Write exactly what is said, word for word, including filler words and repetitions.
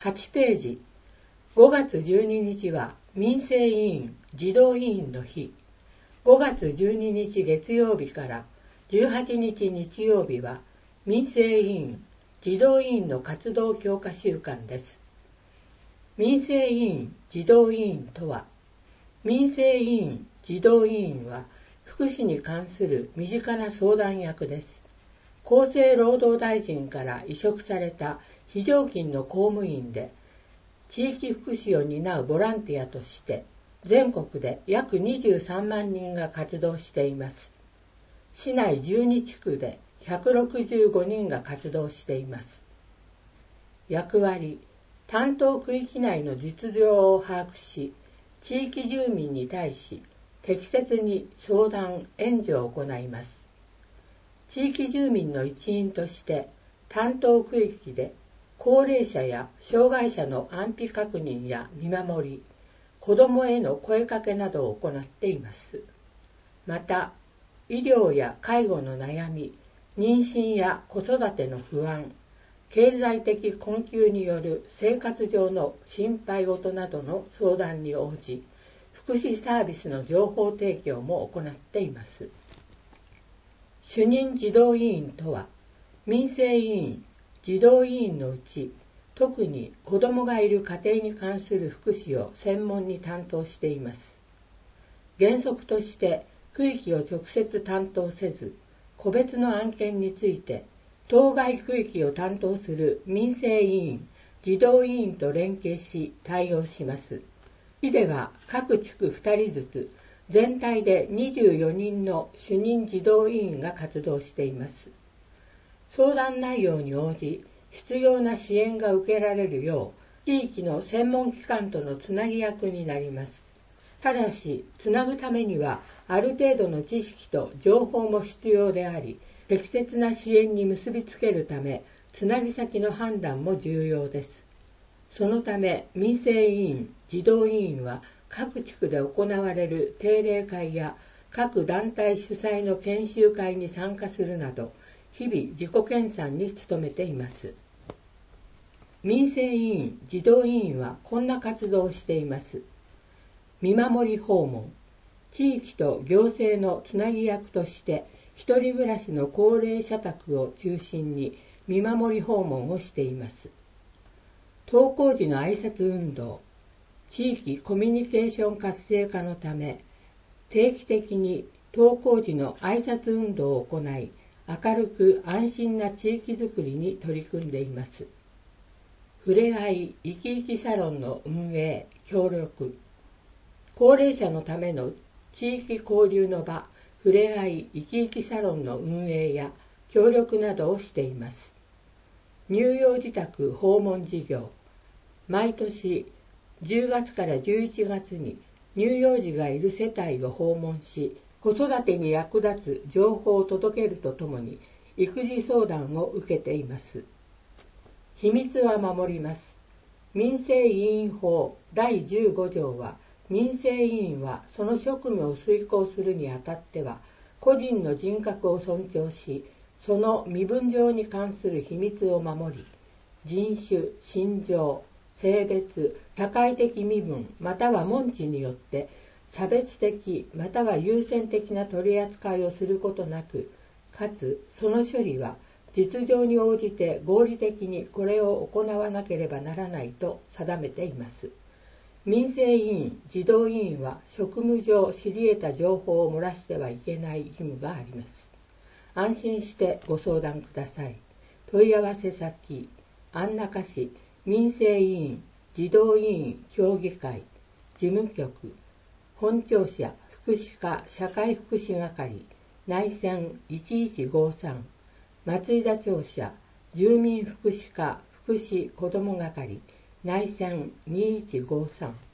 はちページ。ごがつじゅうににちは民生委員児童委員の日。ごがつじゅうににち月曜日からじゅうはちにち日曜日は民生委員児童委員の活動強化週間です。民生委員児童委員とは、民生委員児童委員は福祉に関する身近な相談役です。厚生労働大臣から委嘱された非常勤の公務員で、地域福祉を担うボランティアとして、全国で約にじゅうさんまんにんが活動しています。市内じゅうにちくでひゃくろくじゅうごにんが活動しています。役割、担当区域内の実情を把握し、地域住民に対し適切に相談・援助を行います。地域住民の一員として担当区域で高齢者や障害者の安否確認や見守り、子どもへの声かけなどを行っています。また、医療や介護の悩み、妊娠や子育ての不安、経済的困窮による生活上の心配事などの相談に応じ、福祉サービスの情報提供も行っています。主任児童委員とは、民生委員、児童委員のうち、特に子どもがいる家庭に関する福祉を専門に担当しています。原則として区域を直接担当せず、個別の案件について、当該区域を担当する民生委員、児童委員と連携し対応します。市では各地区ふたりずつ、全体でにじゅうよにんの主任児童委員が活動しています。相談内容に応じ、必要な支援が受けられるよう、地域の専門機関とのつなぎ役になります。ただし、つなぐためには、ある程度の知識と情報も必要であり、適切な支援に結びつけるため、つなぎ先の判断も重要です。そのため、民生委員、児童委員は、各地区で行われる定例会や各団体主催の研修会に参加するなど、日々自己研鑽に努めています。民生委員、児童委員はこんな活動をしています。見守り訪問、地域と行政のつなぎ役として、一人暮らしの高齢者宅を中心に見守り訪問をしています。登校時の挨拶運動、地域コミュニケーション活性化のため、定期的に登校時の挨拶運動を行い、明るく安心な地域づくりに取り組んでいます。ふれあい生き生きサロンの運営、協力、高齢者のための地域交流の場、ふれあい生き生きサロンの運営や協力などをしています。乳幼児宅訪問事業、毎年じゅうがつからじゅういちがつに乳幼児がいる世帯を訪問し、子育てに役立つ情報を届けるとともに、育児相談を受けています。秘密は守ります。民生委員法だいじゅうごじょうは、民生委員はその職務を遂行するにあたっては、個人の人格を尊重し、その身分上に関する秘密を守り、人種、信条、性別、社会的身分または門地によって差別的または優先的な取り扱いをすることなく、かつその処理は実情に応じて合理的にこれを行わなければならないと定めています。民生委員、児童委員は職務上知り得た情報を漏らしてはいけない義務があります。安心してご相談ください。問い合わせ先、安中市民生委員、児童委員協議会、事務局、本庁舎福祉課社会福祉係、内線いちいちごさん、松井田庁舎住民福祉課福祉子ども係、内線にいちごさん。